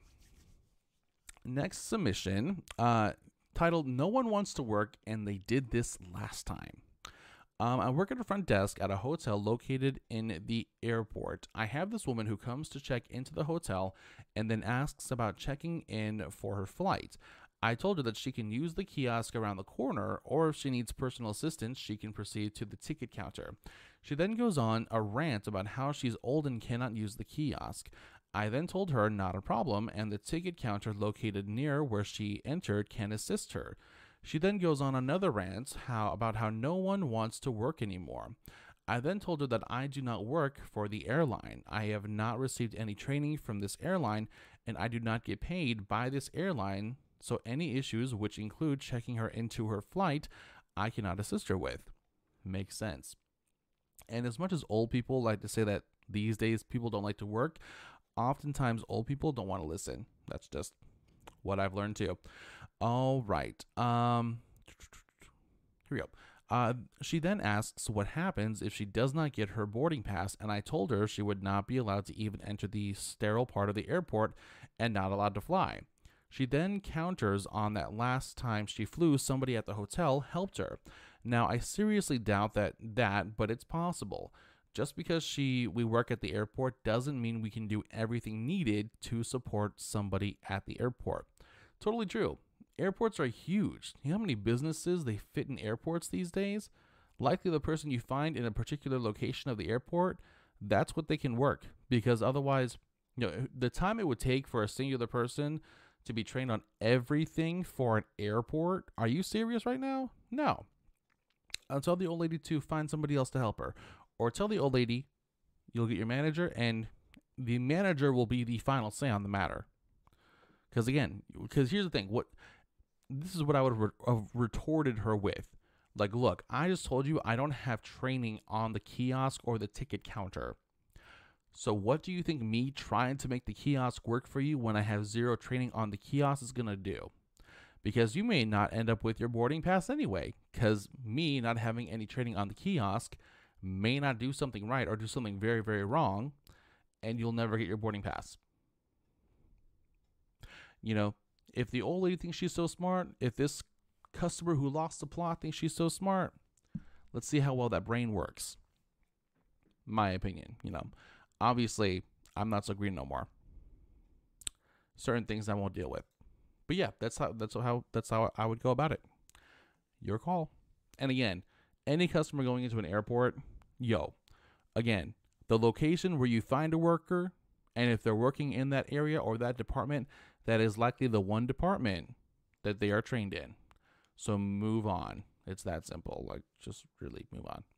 Next submission, uh, titled "No One Wants to Work and They Did This Last Time." Um, I work at a front desk at a hotel located in the airport. I have this woman who comes to check into the hotel and then asks about checking in for her flight. I told her that she can use the kiosk around the corner, or if she needs personal assistance, she can proceed to the ticket counter. She then goes on a rant about how she's old and cannot use the kiosk. I then told her not a problem, and the ticket counter located near where she entered can assist her. She then goes on another rant how, about how no one wants to work anymore. I then told her that I do not work for the airline. I have not received any training from this airline, and I do not get paid by this airline, so any issues, which include checking her into her flight, I cannot assist her with. Makes sense. And as much as old people like to say that these days people don't like to work, oftentimes old people don't want to listen. That's just what I've learned too. All right. Um, here we go. Uh, she then asks what happens if she does not get her boarding pass, and I told her she would not be allowed to even enter the sterile part of the airport and not allowed to fly. She then counters on that last time she flew, somebody at the hotel helped her. Now, I seriously doubt that, that, but it's possible. Just because she we work at the airport doesn't mean we can do everything needed to support somebody at the airport. Totally true. Airports are huge. You know how many businesses they fit in airports these days? Likely the person you find in a particular location of the airport, that's what they can work. Because otherwise, you know, the time it would take for a singular person to be trained on everything for an airport, are you serious right now? No. I'll tell the old lady to find somebody else to help her. Or tell the old lady you'll get your manager, and the manager will be the final say on the matter. Because again, because here's the thing, what this is what I would re- have retorted her with. Like, look, I just told you I don't have training on the kiosk or the ticket counter. So what do you think me trying to make the kiosk work for you when I have zero training on the kiosk is going to do? Because you may not end up with your boarding pass anyway, because me not having any training on the kiosk may not do something right or do something very, very wrong, and you'll never get your boarding pass. You know, if the old lady thinks she's so smart, if this customer who lost the plot thinks she's so smart, let's see how well that brain works. My opinion, you know. Obviously, I'm not so green no more. Certain things I won't deal with. But yeah, that's how that's how that's how I would go about it. Your call. And again, any customer going into an airport, yo, again, the location where you find a worker, and if they're working in that area or that department, that is likely the one department that they are trained in. So move on. It's that simple. Like, just really move on.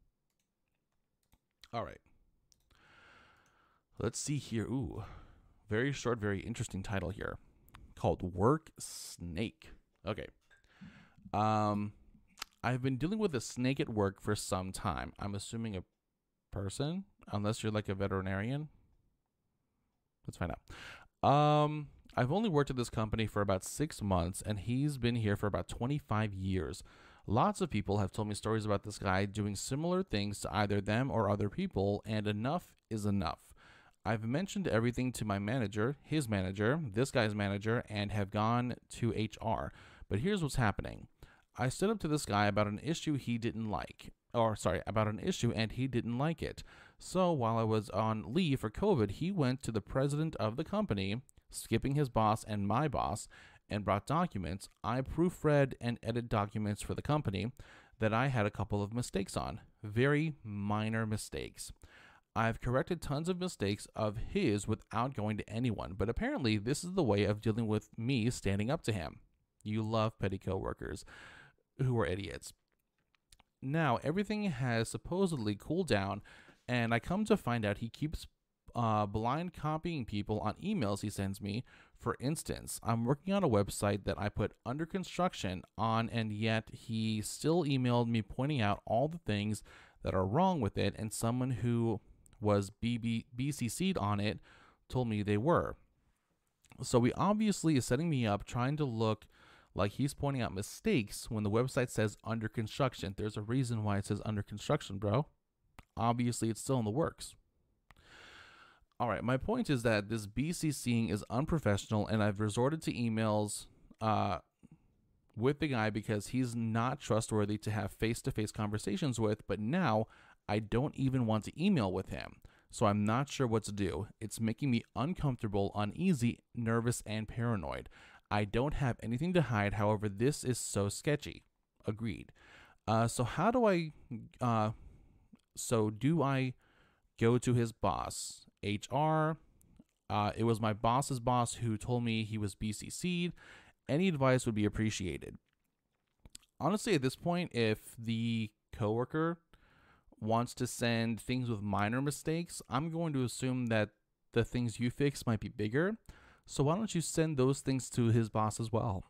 All right. Let's see here. Ooh, very short, very interesting title here, called Work Snake. Okay. Um, I've been dealing with a snake at work for some time. I'm assuming a person, unless you're like a veterinarian. Let's find out. Um, I've only worked at this company for about six months, and he's been here for about twenty-five years. Lots of people have told me stories about this guy doing similar things to either them or other people, and enough is enough. I've mentioned everything to my manager, his manager, this guy's manager, and have gone to H R. But here's what's happening. I stood up to this guy about an issue he didn't like. Or, sorry, about an issue and he didn't like it. So while I was on leave for COVID, he went to the president of the company, skipping his boss and my boss, and brought documents. I proofread and edited documents for the company that I had a couple of mistakes on. Very minor mistakes. I've corrected tons of mistakes of his without going to anyone, but apparently this is the way of dealing with me standing up to him. You love petty coworkers who are idiots. Now, everything has supposedly cooled down, and I come to find out he keeps uh, blind copying people on emails he sends me. For instance, I'm working on a website that I put under construction on, and yet he still emailed me pointing out all the things that are wrong with it, and someone who was B B, B C C'd on it told me they were. So he obviously is setting me up, trying to look like he's pointing out mistakes when the website says under construction. There's a reason why it says under construction, bro. Obviously, it's still in the works. All right, my point is that this BCCing is unprofessional, and I've resorted to emails uh, with the guy because he's not trustworthy to have face-to-face conversations with, but now I don't even want to email with him, so I'm not sure what to do. It's making me uncomfortable, uneasy, nervous, and paranoid. I don't have anything to hide, however, this is so sketchy. Agreed. Uh, so how do I, uh, so do I go to his boss, H R? Uh, it was my boss's boss who told me he was B C C'd. Any advice would be appreciated. Honestly, at this point, if the coworker wants to send things with minor mistakes, I'm going to assume that the things you fix might be bigger. So why don't you send those things to his boss as well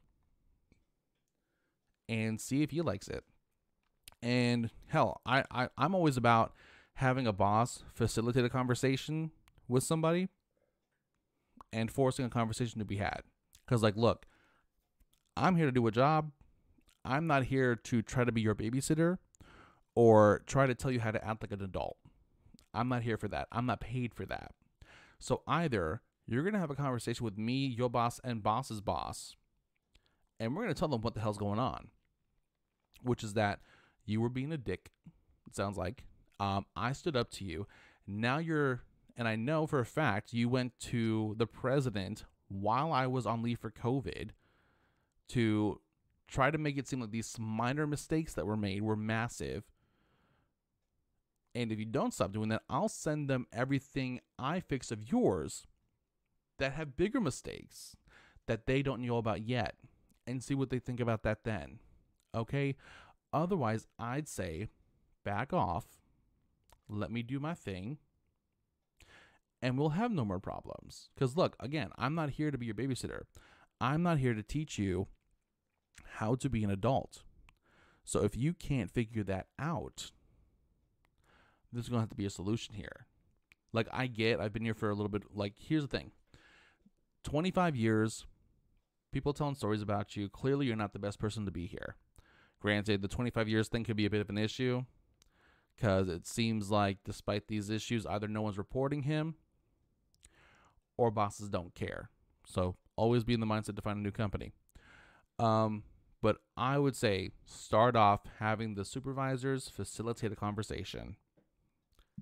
and see if he likes it. And hell, I, I, I'm always about having a boss facilitate a conversation with somebody and forcing a conversation to be had. Because, like, look, I'm here to do a job. I'm not here to try to be your babysitter or try to tell you how to act like an adult. I'm not here for that. I'm not paid for that. So either you're going to have a conversation with me, your boss, and boss's boss, and we're going to tell them what the hell's going on, which is that you were being a dick, it sounds like. Um, I stood up to you. Now you're, and I know for a fact, you went to the president while I was on leave for COVID to try to make it seem like these minor mistakes that were made were massive. And if you don't stop doing that, I'll send them everything I fix of yours that have bigger mistakes that they don't know about yet, and see what they think about that then. Okay? Otherwise, I'd say back off, let me do my thing, and we'll have no more problems. Because look, again, I'm not here to be your babysitter. I'm not here to teach you how to be an adult. So if you can't figure that out, there's going to have to be a solution here. Like, I get, I've been here for a little bit. Like, here's the thing. twenty-five years, people telling stories about you. Clearly, you're not the best person to be here. Granted, the twenty-five years thing could be a bit of an issue because it seems like despite these issues, either no one's reporting him or bosses don't care. So always be in the mindset to find a new company. Um, but I would say start off having the supervisors facilitate a conversation.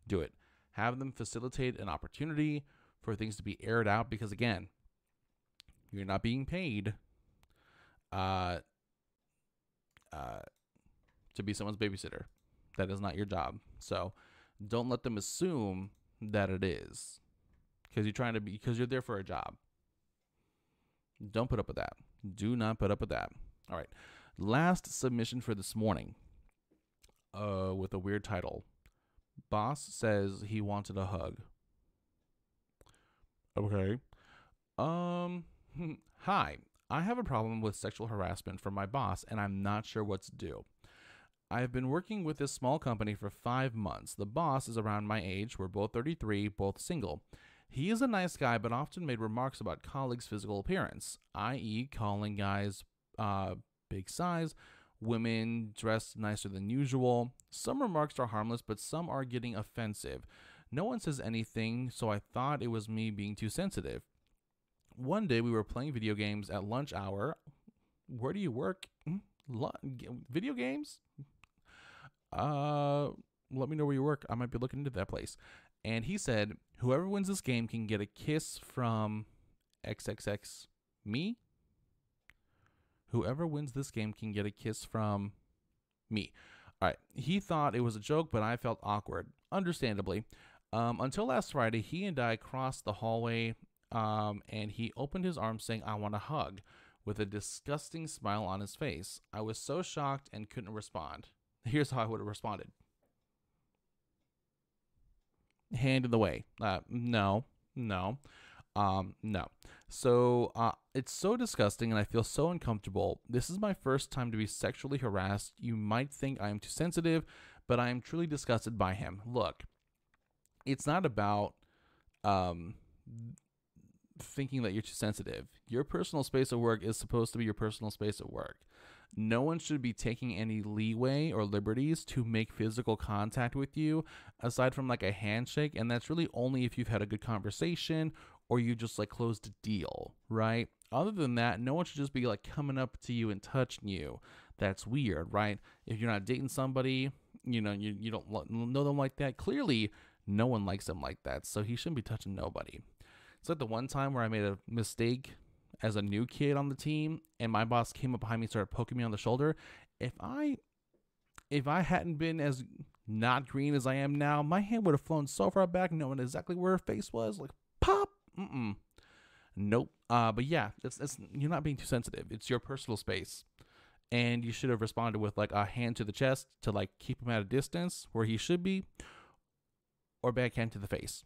do it. Have them facilitate an opportunity for things to be aired out, because again, you're not being paid uh, uh, to be someone's babysitter. That is not your job. So don't let them assume that it is, because you're trying to be, because you're there for a job. Don't put up with that. Do not put up with that. All right. Last submission for this morning, uh, with a weird title. Boss says he wanted a hug. Okay. Um, hi. I have a problem with sexual harassment from my boss, and I'm not sure what to do. I've been working with this small company for five months. The boss is around my age. We're both thirty-three, both single. He is a nice guy, but often made remarks about colleagues' physical appearance, that is calling guys uh, big size, women dressed nicer than usual. Some remarks are harmless, but some are getting offensive. No one says anything, so I thought it was me being too sensitive. One day we were playing video games at lunch hour. Where do you work? L- video games? Uh, let me know where you work. I might be looking into that place. And he said, whoever wins this game can get a kiss from triple X me. Whoever wins this game can get a kiss from me. All right. He thought it was a joke, but I felt awkward, understandably. Um, until last Friday, he and I crossed the hallway, um, and he opened his arms saying, I want a hug, with a disgusting smile on his face. I was so shocked and couldn't respond. Here's how I would have responded. Hand in the way. Uh, no, no, um, no. So uh, it's so disgusting, and I feel so uncomfortable. This is my first time to be sexually harassed. You might think I am too sensitive, but I am truly disgusted by him. Look, it's not about um, thinking that you're too sensitive. Your personal space at work is supposed to be your personal space at work. No one should be taking any leeway or liberties to make physical contact with you aside from like a handshake. And that's really only if you've had a good conversation or you just like closed a deal, right? Other than that, no one should just be like coming up to you and touching you. That's weird, right? If you're not dating somebody, you know, you, you don't know them like that. Clearly, no one likes them like that. So he shouldn't be touching nobody. It's like the one time where I made a mistake as a new kid on the team, and my boss came up behind me and started poking me on the shoulder. If I if I hadn't been as not green as I am now, my hand would have flown so far back, knowing exactly where her face was. Like, pop! Mm-mm. Nope. Uh, but yeah, it's, it's you're not being too sensitive. It's your personal space. And you should have responded with, like, a hand to the chest to, like, keep him at a distance where he should be, or backhand to the face.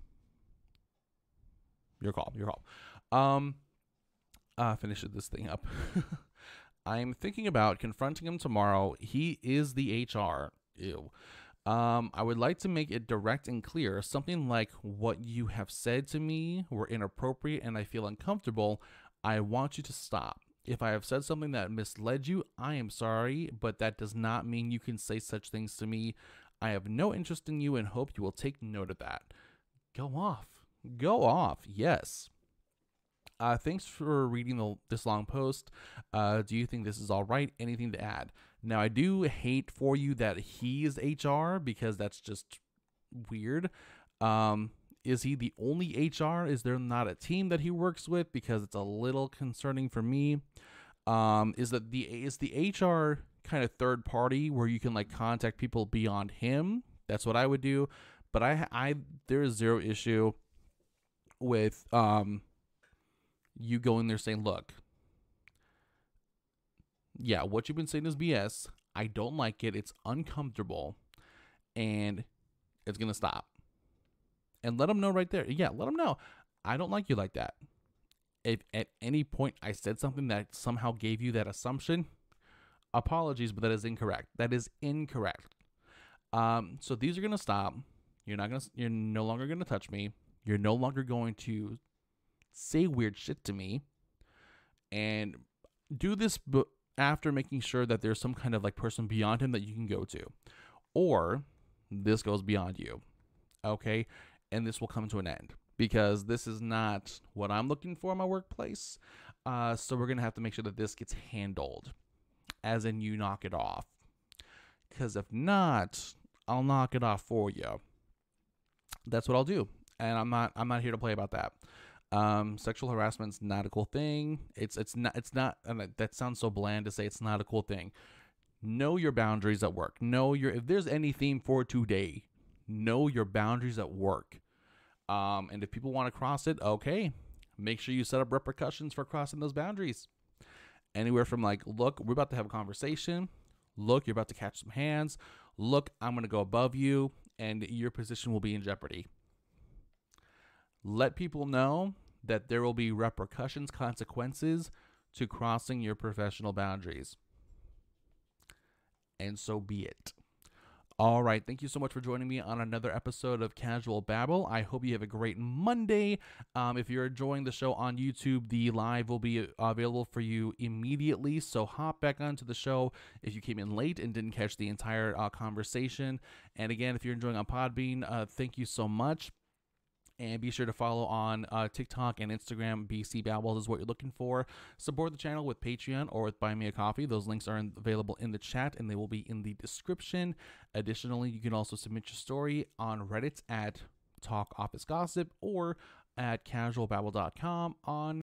Your call. Your call. Um... Uh, finish this thing up. I'm thinking about confronting him tomorrow. He is the H R. Ew. Um, I would like to make it direct and clear. Something like, what you have said to me were inappropriate and I feel uncomfortable. I want you to stop. If I have said something that misled you, I am sorry, but that does not mean you can say such things to me. I have no interest in you and hope you will take note of that. Go off. Go off. Yes. Uh, thanks for reading the, this long post. Uh, do you think this is all right? Anything to add? Now, I do hate for you that he is H R because that's just weird. Um, is he the only H R? Is there not a team that he works with? Because it's a little concerning for me. Um, is that the is the H R kind of third party where you can like contact people beyond him? That's what I would do. But I I there is zero issue with um. you go in there saying, look, yeah, what you've been saying is B S. I don't like it. It's uncomfortable. And it's going to stop. And let them know right there. Yeah, let them know. I don't like you like that. If at any point I said something that somehow gave you that assumption, apologies, but that is incorrect. That is incorrect. Um, so these are going to stop. You're not going to, you're no longer going to touch me. You're no longer going to say weird shit to me, and do this b- after making sure that there's some kind of like person beyond him that you can go to, or this goes beyond you, okay? And this will come to an end because this is not what I'm looking for in my workplace. Uh, so we're gonna have to make sure that this gets handled, as in you knock it off. Because if not, I'll knock it off for you. that's what I'll do. And I'm not I'm not here to play about that. Um, sexual harassment's not a cool thing. It's it's not it's not. And that sounds so bland to say it's not a cool thing. Know your boundaries at work. Know your if there's any theme for today, know your boundaries at work. Um, and if people want to cross it, okay, make sure you set up repercussions for crossing those boundaries. Anywhere from like, look, we're about to have a conversation. Look, you're about to catch some hands. Look, I'm going to go above you, and your position will be in jeopardy. Let people know that there will be repercussions, consequences to crossing your professional boundaries. And so be it. All right. Thank you so much for joining me on another episode of Casual Babble. I hope you have a great Monday. Um, if you're enjoying the show on YouTube, the live will be available for you immediately. So hop back onto the show if you came in late and didn't catch the entire uh, conversation. And again, if you're enjoying on Podbean, uh, thank you so much. And be sure to follow on uh, TikTok and Instagram. B C Babbles is what you're looking for. Support the channel with Patreon or with Buy Me a Coffee. Those links are in, available in the chat, and they will be in the description. Additionally, you can also submit your story on Reddit at Talk Office Gossip or at casual babble dot com on